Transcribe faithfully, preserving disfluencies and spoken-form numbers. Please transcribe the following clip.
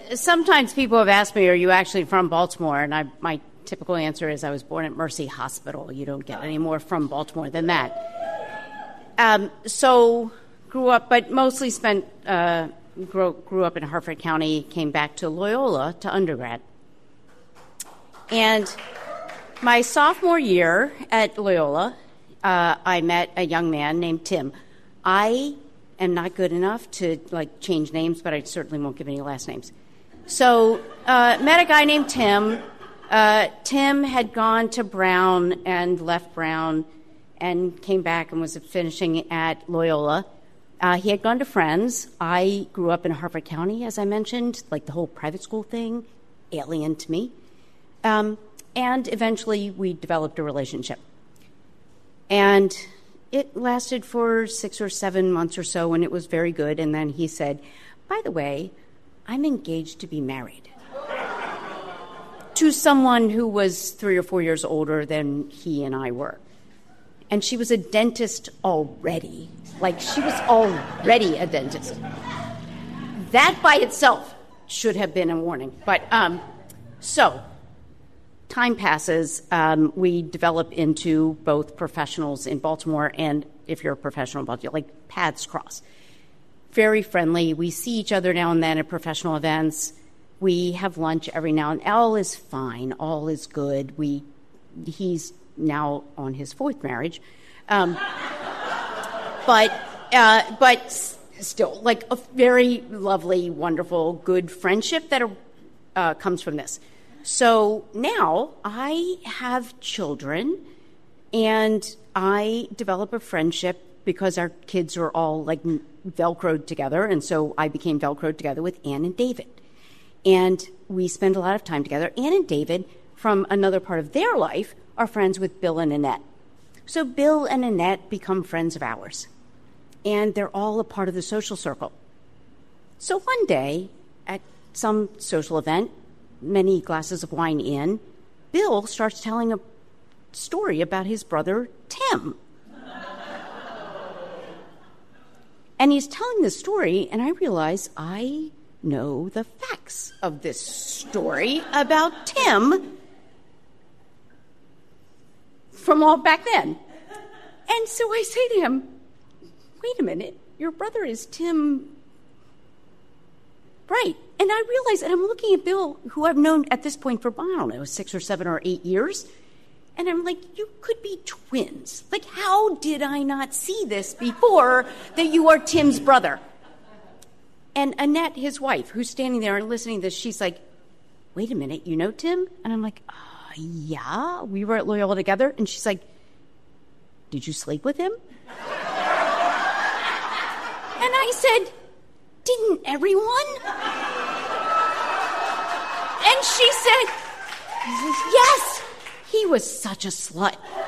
sometimes people have asked me, are you actually from Baltimore? And I, my typical answer is I was born at Mercy Hospital. You don't get any more from Baltimore than that. Um, so grew up, but mostly spent, uh, grew, grew up in Harford County, came back to Loyola to undergrad. And my sophomore year at Loyola, uh, I met a young man named Tim. I am not good enough to like change names, but I certainly won't give any last names. So uh, met a guy named Tim. Uh, Tim had gone to Brown and left Brown and came back and was finishing at Loyola. Uh, he had gone to Friends. I grew up in Harford County, as I mentioned, like the whole private school thing, alien to me. Um, and eventually we developed a relationship. And it lasted for six or seven months or so, and it was very good. And then he said, by the way, I'm engaged to be married to someone who was three or four years older than he and I were. And she was a dentist already. Like, she was already a dentist. That by itself should have been a warning. But, um, so, time passes. Um, we develop into both professionals in Baltimore, and if you're a professional in Baltimore, like, paths cross. Very friendly. We see each other now and then at professional events. We have lunch every now and then. All is fine. All is good. We, he's now on his fourth marriage. Um, but, uh, but still, like a very lovely, wonderful, good friendship that uh, comes from this. So now I have children, and I develop a friendship because our kids are all like Velcroed together, and so I became Velcroed together with Ann and David. And we spend a lot of time together. Ann and David, from another part of their life, are friends with Bill and Annette. So Bill and Annette become friends of ours. And they're all a part of the social circle. So one day, at some social event, many glasses of wine in, Bill starts telling a story about his brother, Tim. And he's telling this story, and I realize I know the facts of this story about Tim from all back then. And so I say to him, wait a minute, your brother is Tim, right? And I realize, and I'm looking at Bill, who I've known at this point for, I don't know, six or seven or eight years, and I'm like, you could be twins. Like, how did I not see this before, that you are Tim's brother? And Annette, his wife, who's standing there and listening to this, she's like, wait a minute, you know Tim? And I'm like, uh, yeah, we were at Loyola together. And she's like, did you sleep with him? And I said, didn't everyone? And she said, yes, he was such a slut.